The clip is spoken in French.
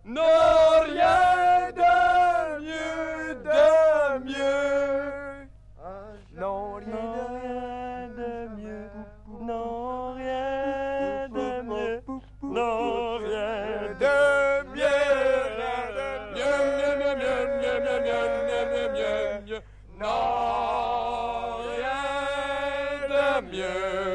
Non, rien de mieux, de mieux. Non, rien de mieux. Non, rien de mieux. Non, rien De mieux, mieux, mieux, mieux, mieux, mieux, mieux, mieux, mieux, mieux, mieux. Non, rien de mieux.